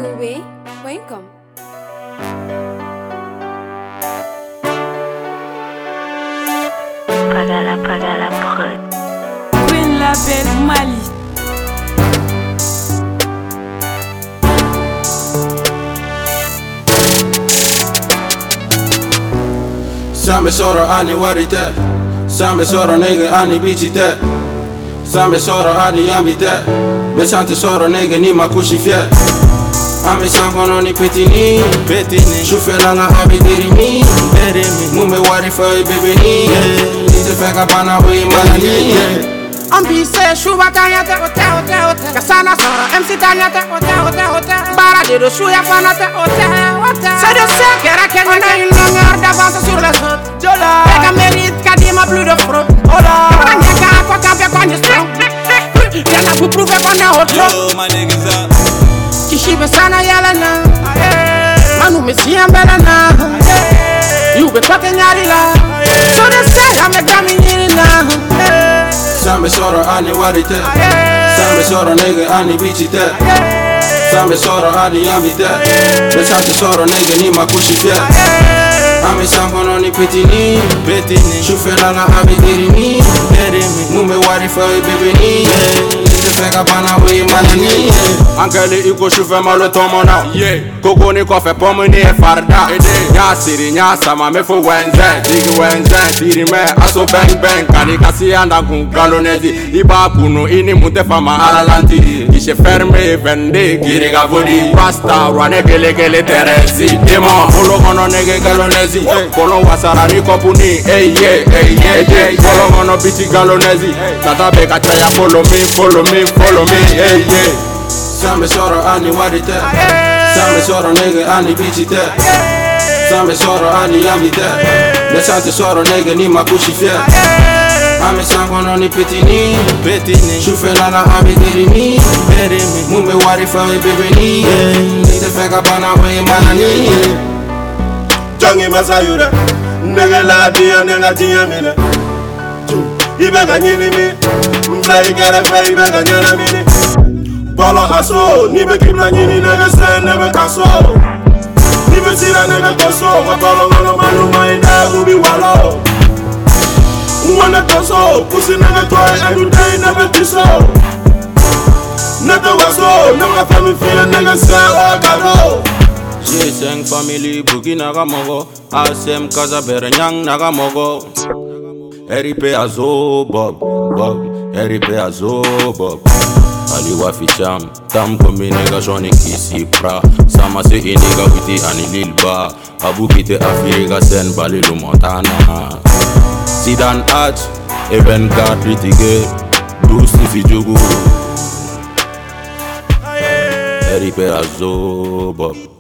jungleway.com. Pagala prod. Queen Label Mali. Sambe soro ani warite, sambe soro nigga ani bichite, sambe soro ani yambite, me sante soro nigga ni makushi fie. Ame sangono ni petini, shufela abidiri mi, mume wari foi bebe ni, nite feka bana hui manani. Ambise shuba tanyate ote Kasana sora MC tanyate ote Bara de shuya fanate ote C'est de ça que raquette on a une longueur d'avance sur les autres Jola Eka mérite qu'a dit ma plus de fraude Ola Anyaka quoi camper quand je strong Y'en a vous prouver qu'on est au top Yo, my niggas up. Kishibe sana yalana Manu mesi ambelana You be talking yarila So they say I'm a gami nirina Sambe soro ani warite, sambe soro nigga ani bichite, sambe soro ani yambite, me sante soro nigga ni makushi fie. Ame sangono ni petini, shufela abidiri mi, mume wari foi bebe ni, nite feka bana hui manani. Ankele iko shufe malo tomona, koko ni kofe pomu ni farda. Nya siri nya sama me fo wenze, digi wenze, tiri me aso bang bang. Kani kasi anda kun galonezi, iba kuno ini mute fama aralanti. Ishe ferme vende, kiri gavodi, rasta rwane kele kele teresi. Demo, holo kono nege galonezi, kono wasara ni kopuni, kolo kono bichi galonezi. Tata beka chaya follow me, Sambe soro ani warite, sambe soro nigga ani bichite, sambe soro ani yambite, me sante soro nigga ni makushi fie. Ame sangono ni petini, shufela abidiri mi, mume wari foi bebe ni, nite feka bana hui manani. Jongi masayura, nigga la dia nigga tia mine. Ibe ganyini mi, mfai gara fai ibe ganyana mini. Bolo aso, nibe kibla nyini nigga say nebe kaso. Nibe sira nigga koso, wakolo ngono manu maina gubi walo. Mwana koso, pussy nigga toy every day never diso. Nigga waso, nigga family feel nigga say oh garo. G5 family bugi nagamogo, ASM kaza bere nyang nagamogo. RIP azo bob, RIP azo bob. Aliwa ficham, tam komi nega joni kisi pra. Sama se iniga witi ani lilba. Abu kite Afrika sen balilu Montana. Sidan Arch, even God litige, Dusti fi jugu. RIP azo bob.